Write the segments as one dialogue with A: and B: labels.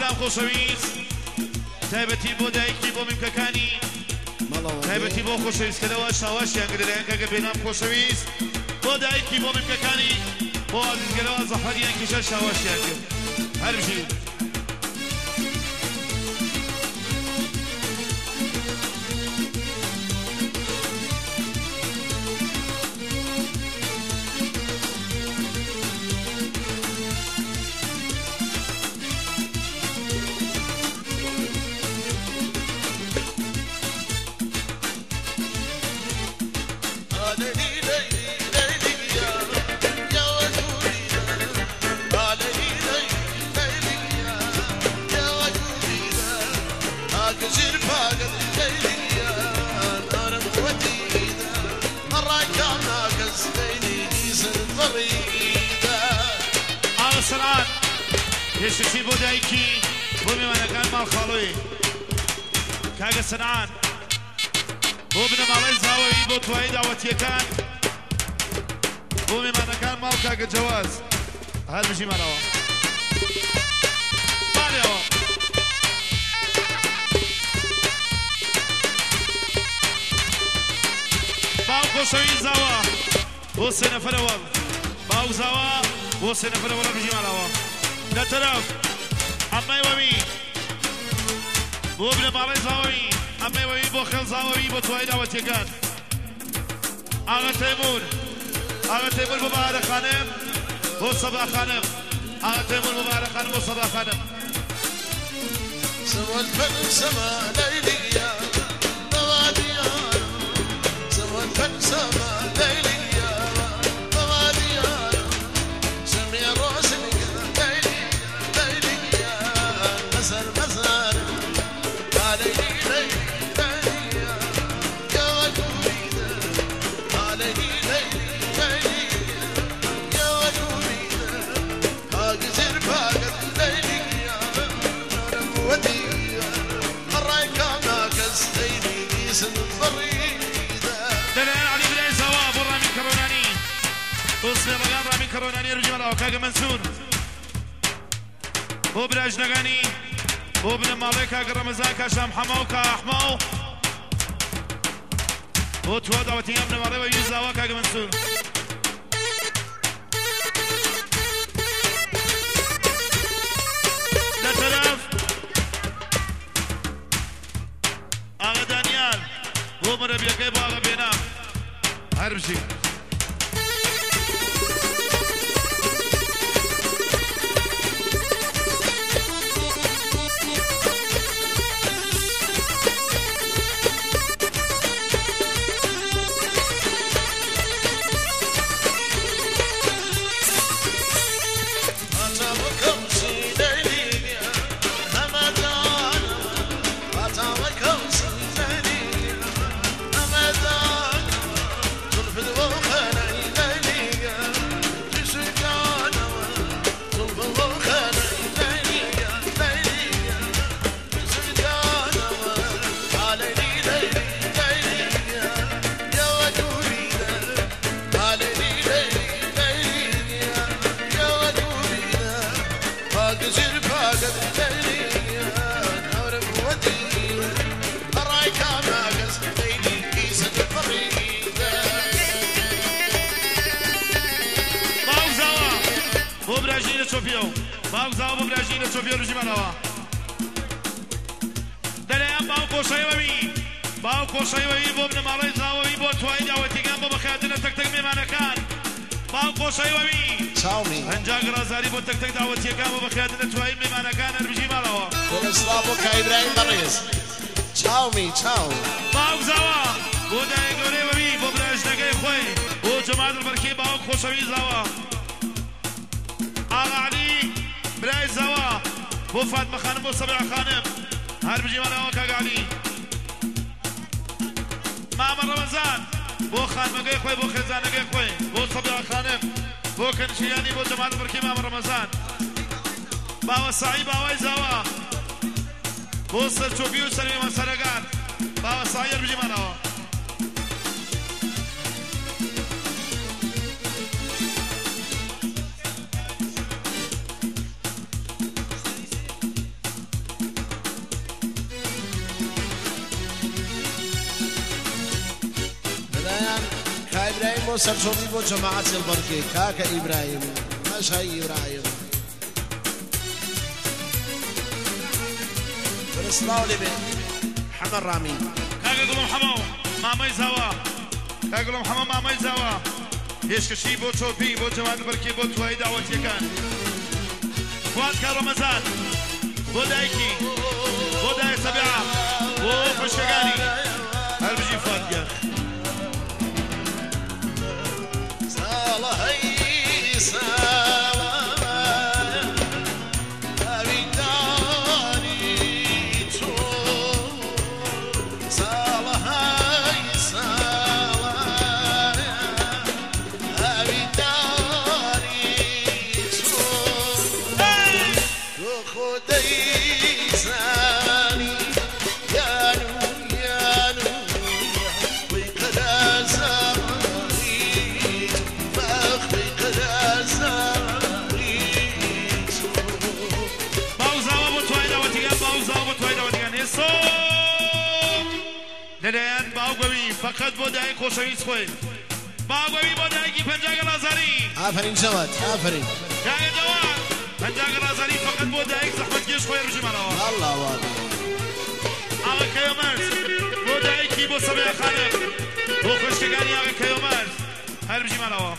A: کام خۆشەویست تایبەتی بۆ دایکی بۆ میمکەکانی تایبەتی بۆ خۆشەویستکەدەوە شاواشیان گرێن کەگە بێنام خۆشەویست بۆ دایکی بۆ میمکەکانی بۆ ئازیزگەرەوە زەحمەتیان کێشە شاواشیان کرد هەر بژین هێشتشی بۆ دایکی بۆ میوانەکان ماڵ خاڵۆی کاگە سەنعان بۆ بنەماڵەی زاوەوی بۆ توایی داوەتیەکان بۆ میوانەکان ماڵ کاگە جەواز هەر بژیمانەوە بارێەوە باو خۆشەوی زاوە بۆ سێ نەفەرەوە باو زاوە بۆ سێ نەفەرەوە لە بژیمانەوە لطرف عمي ومي بو ابن مالي زاوي عمي ومي بو خل زاوي بو توي دعوتي كان آغا تيمور بو بهار خانم بو صبا خانم آغا تيمور بو بهار خانم بو صبا خانم
B: سما الفن سما ليلي يا نوادي يا سما الفن سما ليلي يا نوادي يا سمي روسي
A: رامي كروناني رجال الله كاغا منصور بو براج نغاني بو ابن مالك كاغا رمضان كاشام حمو كاحمو بو تودا وتيام ابن مالك ويزاوا كاغا منصور لطرف اغا دانيال بو مربي كيبو اغا بينام هربشي باوزاو ببراجين صوفيا رجمانوا دليان باو كوشايوي باو كوشايوي بو ابن مالي زاوي بو توي دعوتي كان بو بخياتنا تك تك ميمانا كان باو كوشايوي
B: تشاومي
A: هنجاق رازاري بو تك تك دعوتي كان بو بخياتنا توي ميمانا كان رجمانوا
B: والاسلام كايبراهيم بريس تشاومي تشاو
A: باوزاوا بو دايغوري بو براجناغي خوي بو جماعة البركي باو كوشاوي زاوا آغا علي براي زوا بو فاطمه خانم بو سبع خانم هر بجي وانا وكا علي مامر رمضان بو خانم خوي بو خزانه خوي بو سبع خانم بو كنشياني بو جمال بركي مامر رمضان باو سعي باو زوا بو سرچوبيو سلمي مسرگان باو سعي بجي وانا
B: إبراهيم وسر شوفي بو جماعة البركة كاكا إبراهيم مش هاي إبراهيم برسلاو لبي حمد رامي
A: كاكا قولوا محمد مامي زوا كاكا قولوا محمد مامي زوا هيش كشي بو شوفي بو جماعة البركة بو توهي دعوتي كان فؤاد كان رمضان بو دايكي بو داي سبعة بو فشقاني هل بجي فؤاد كان لديان باوغوي فقط بوداي خوشويس خوي باوغوي بوداي کی پنجاگ رازاری
B: آفرین جواد آفرین
A: جاي جواد پنجاگ رازاری فقط بوداي زحمت کش خوي رجی مالا
B: الله واقع
A: آقا کیومرز بوداي کی بو سبع خانم بو خوشگانی آقا کیومرز هر بجی مالا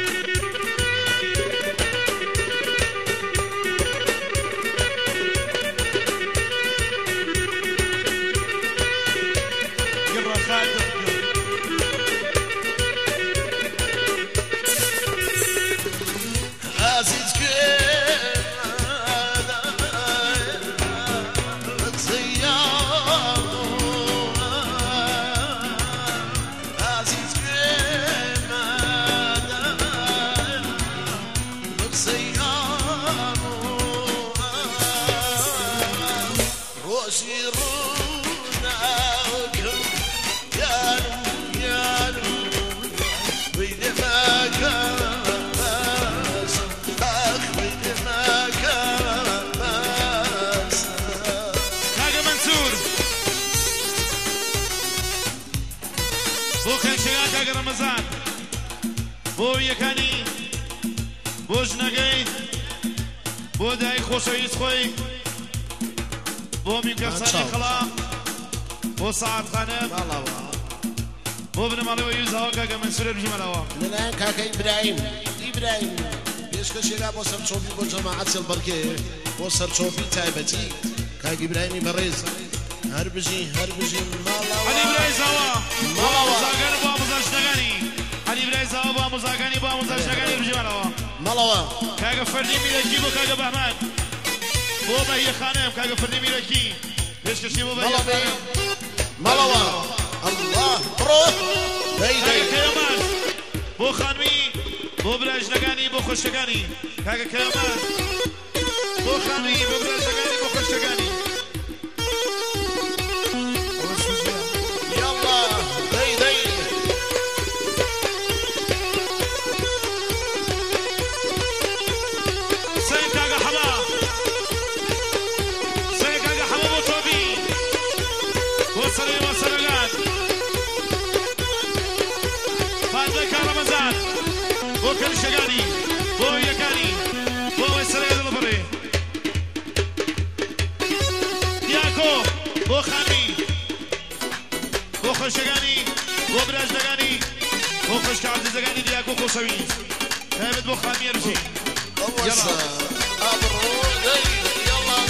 A: رمضان بو یکانی بو جنگی بو دای خوشویس خوی بو میکرسانی خلا بو ساعت خانم بو ابن مالی و یوز هوا کاکا منصور بجی ملاوا
B: لنا كاكا إبراهيم بيشكشيرا بو سر شوفي بو جماعة البركة بو سر شوفي تايبتي كاكا إبراهيم بريز هربجي مالاوا
A: علي إبراهيم زوا مزاقاني بو مزاجنغاني علي إبراهيم زوا بو مزاقاني بو مزاجنغاني بجي ملاوا كاكا فردي ميلكي بو كاكا بهمان بو بهي خانم كاكا فردي ميلكي بيشكشي بو بهي خانم
B: مالاوا الله برو
A: كاكا كيومرز بو خانمي بو براجنغاني بو خوشگاني كاكا كيومرز بو خانمي بو براجنغاني بو خوشگاني بو كل شغاني بو يكاني بو اسرائيل البري دياكو بو خاني بو خشغاني بو براجدغاني بو خشك عبد الزغاني دياكو خوشوي ثابت بو خاني يرجي يلا
B: ابرو يلا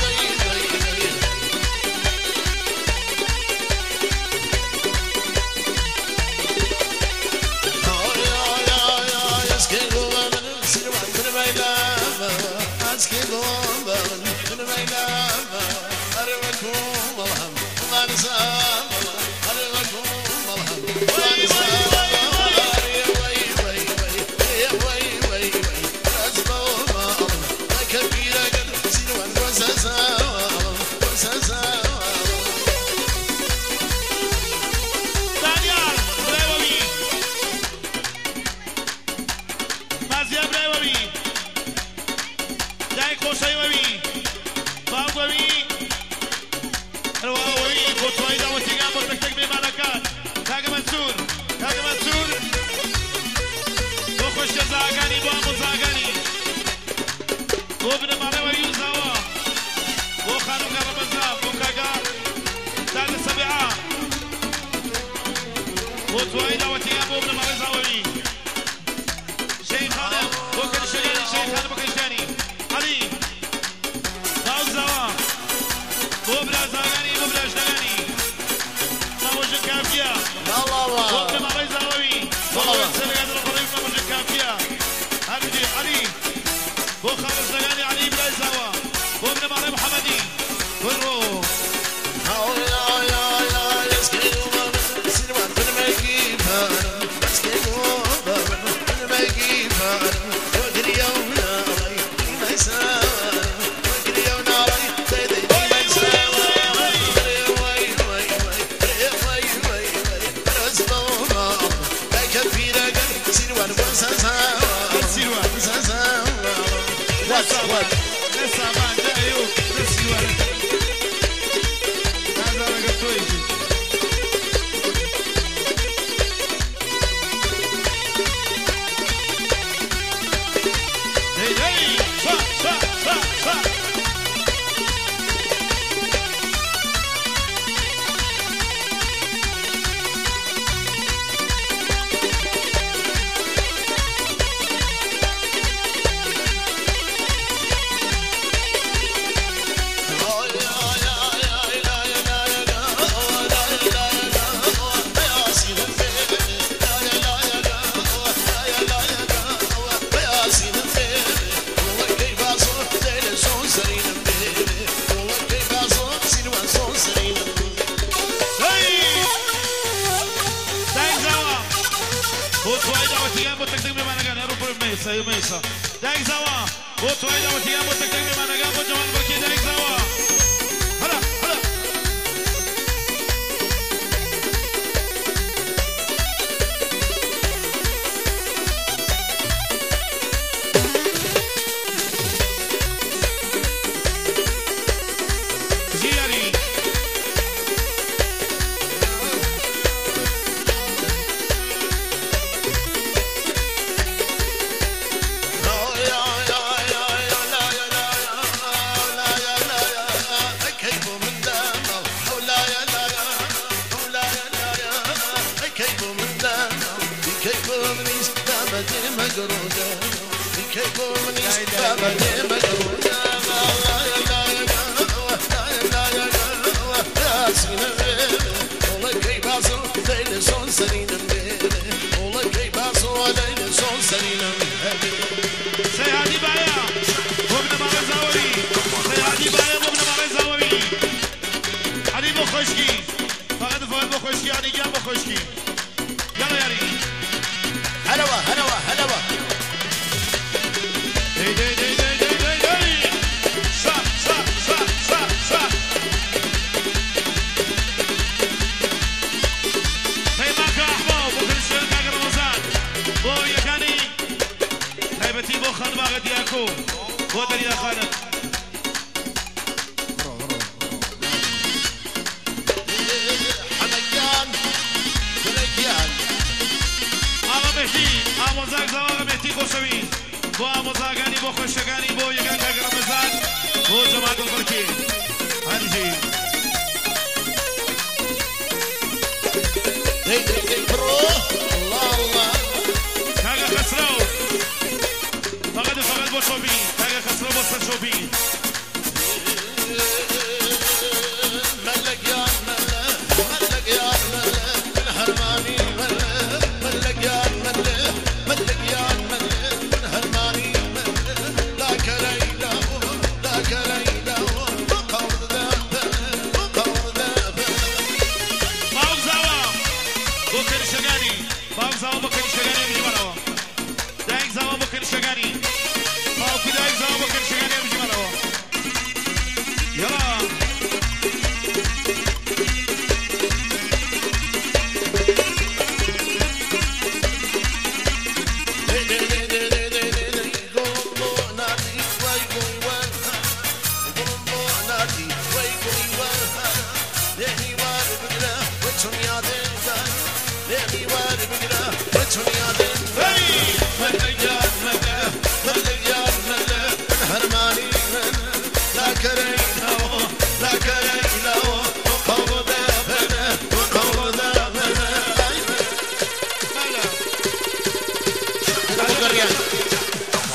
A: بو برازاغاني بو براشدغاني نموجه كافيه
B: الله
A: بو ابن مالي زاوي والله سلقه الفريق نموجه كافيه هرجي علي بو خالص دغاني علي بلا زاوا بو ابن مالي محمدي برو ميسا دايك زوا بوتو ايدا وتيام وتكتب ما نقام وجوان بركي دايك زوا هلا هلا زياري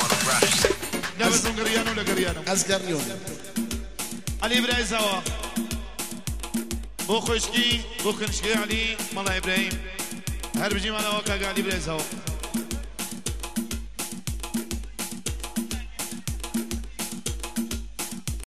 B: أزقريون
A: علي براي زوا بو خوشکی بو کنشکی علی مالا ابراهیم هر بجی مالا وکا علی برزاو